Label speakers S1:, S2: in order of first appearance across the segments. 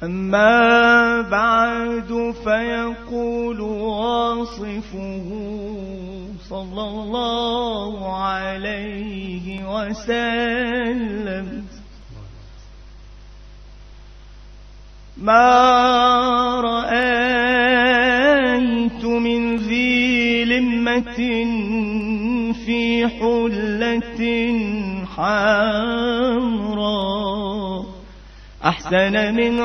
S1: أما بعد فيقول واصفه صلى الله عليه وسلم: ما رأيت من ذي لمة في حلة حمراء أحسن من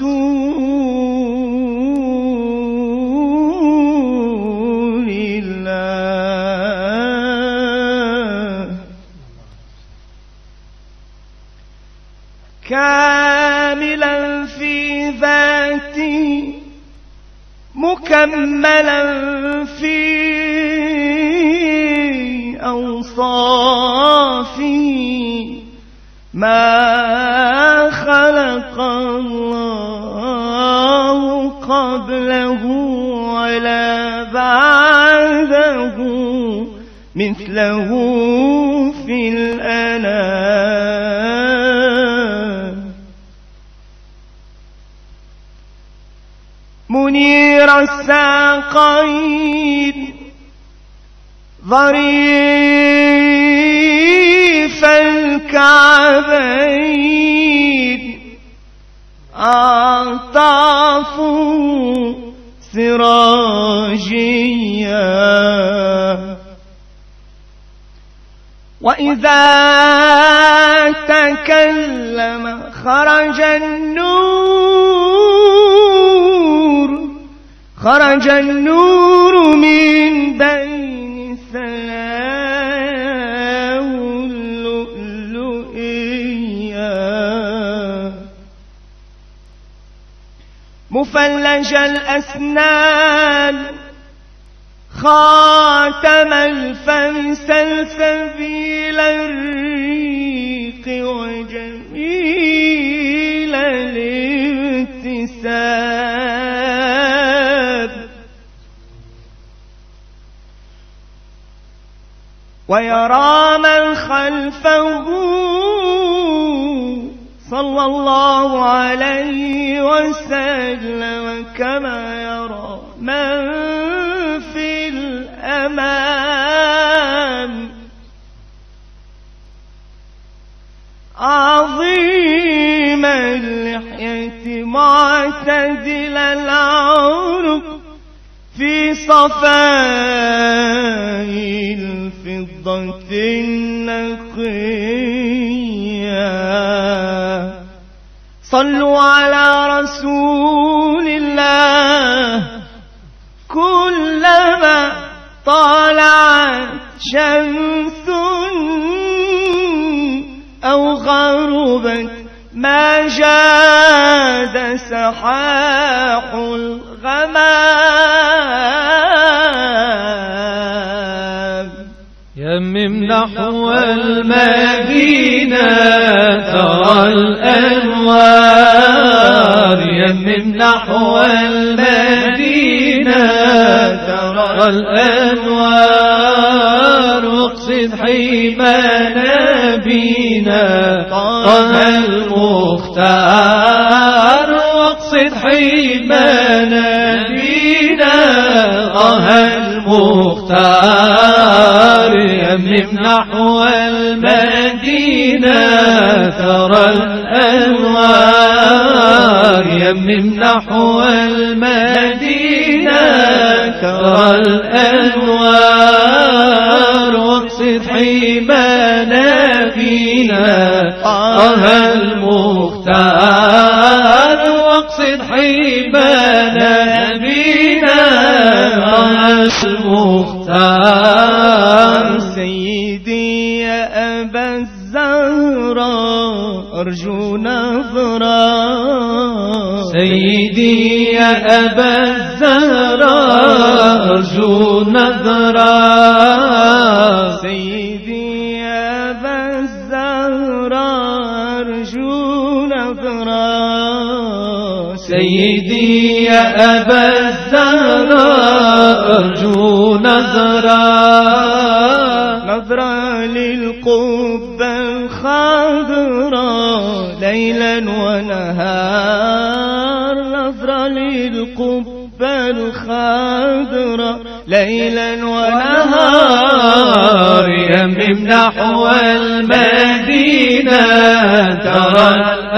S1: رسول الله، كاملا في ذاتي مكملا في أوصافي، ما خلق الله قبله ولا بعده مثله في الأنام، منير الساقين ظريف الكعبين، أعطاف سراجيا، وإذا تكلم خرج النور من بين ثناه اللؤلؤيا، مفلج الأسنان خاتم الفم سلسبيل الريق وجميل الابتسام، ويرى من خلفه صلى الله عليه وسلم كما يرى من في الأمام، عظيم اللحية معتدل العنق في صفاء الفضة النقية، صلوا على رسول الله، كلما طلعت شمس أو غربت ما جاد سحاح الغمام،
S2: يمم نحو المدينة ترى الأنوار، يمم نحو المدينة ترى الأنوار، واقصد حيما نبينا طه المختار، واقصد حيما نبينا طه المختار، يمم نحو المدينة ترى الأنوار، يمم نحو المدينة ترى الأنوار، واقصد حيما نبينا طه المختار، واقصد حيما نبينا طه المختار،
S1: سيدي يا أبا الزهراء أرجو نظرا،
S2: سيدي يا أبا الزهراء أرجو نظرا،
S1: سيدي يا أبا الزهراء أرجو نظرا،
S2: سيدي يا أبا الزهراء أرجو نظرا،
S1: نظرا للقبة الخضراء ليلا ونهارا، نظرة للقبة خضرا ليلا ونهار
S2: يمم نحو المدينة ترى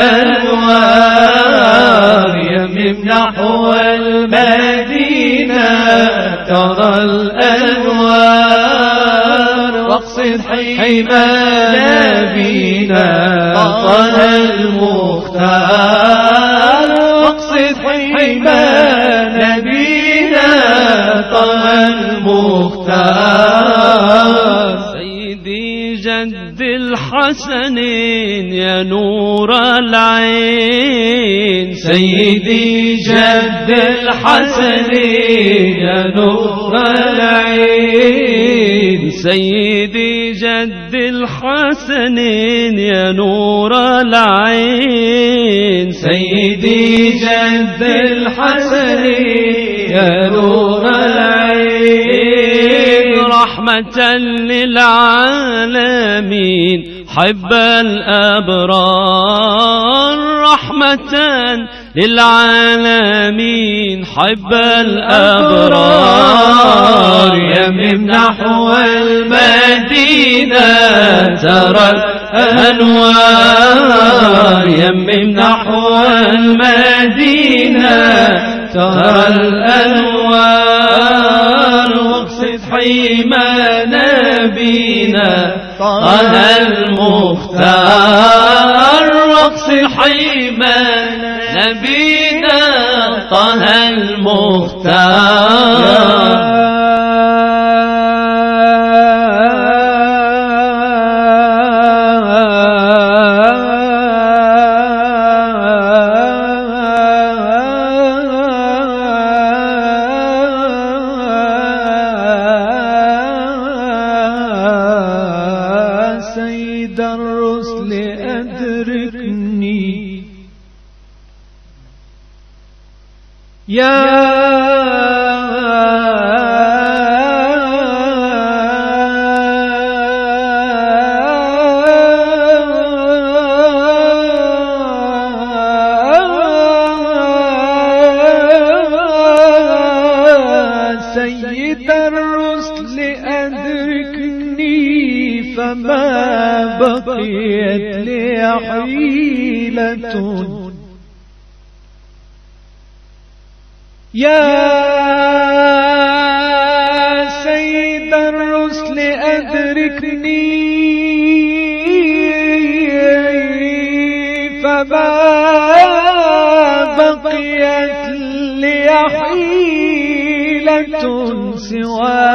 S2: الأنوار يمم نحو المدينة ترى الأنوار واقصد حيما نبينا طه المختار واقصد حيما نبينا طه المختار
S3: سيدي جد الحسنين يا نور العين
S2: سيدي جد الحسنين يا نور العين
S3: سيدي جد الحسنين يا نور العين
S2: سيدي جد الحسنين يا نور العين
S3: رحمة للعالمين حب الأبرار رحمة للعالمين حب الأبرار
S2: يمم نحو المدينة ترى الأنوار يمم نحو المدينة ترى الأنوار واقصد حيما نبينا طه المختار واقصد حيما نبينا طه المختار
S1: سيد الرسل أدركني يا سيد الرسل أدركني فما بقيت لي حيلة يا سيد الرسل أدركني فما بقيت لي حيلة سوى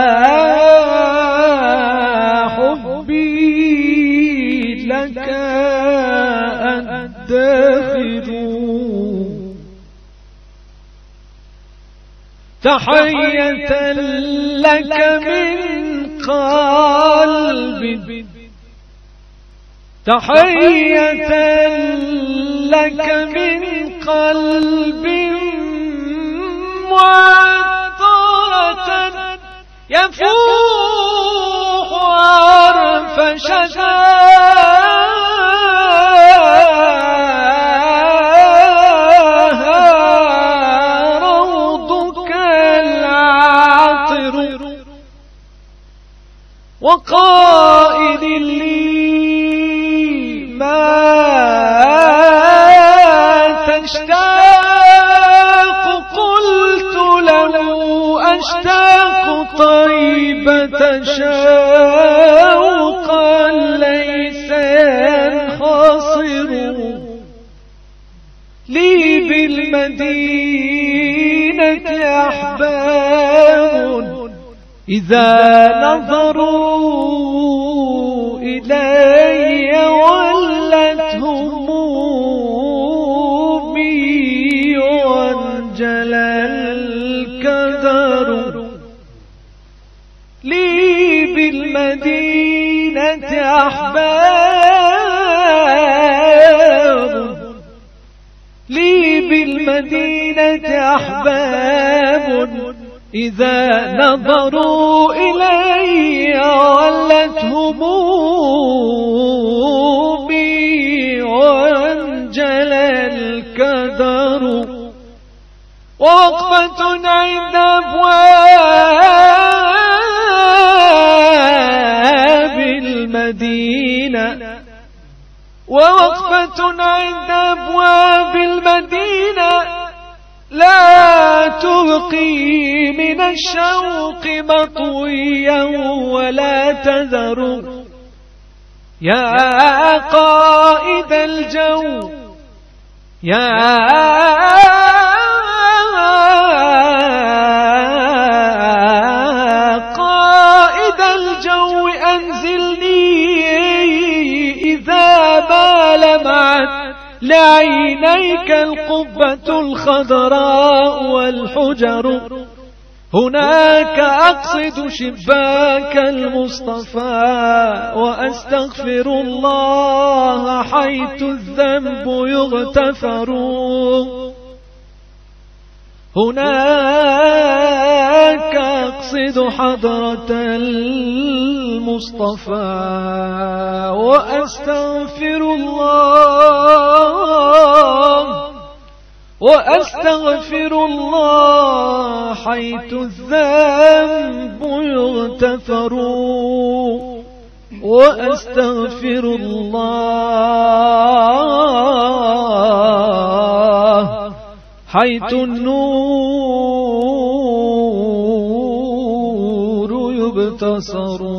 S1: حبي لك أدخر تحية لك من قلبي تحية لك من قلبي معطرة يفوح عرف شجاها روضك العطر وقائل لي ما تشتاق قلت له أشتاق طيبة شوقا ليس ينحصر لي بالمدينة أحباب إذا نظروا إلي ولت همومي وانجل الكدر لي بالمدينة أحباب لي بالمدينة أحباب إذا نظروا إلي ولت همومي وانجل الكدر ووقفة عند أبواب المدينة ووقفة عند أبواب المدينة لا تبقي من الشوق مطويا ولا تذر يا قائد الجو يا قائد الجو أنزلني إذا ما لمعت لعينيك القبة الخضراء والحجر هناك أقصد شباك المصطفى وأستغفر الله حيث الذنب يغتفر هناك أقصد حضرة المصطفى وأستغفر الله حيث الذنب يغتفر وأستغفر الله حيث النور يبتصر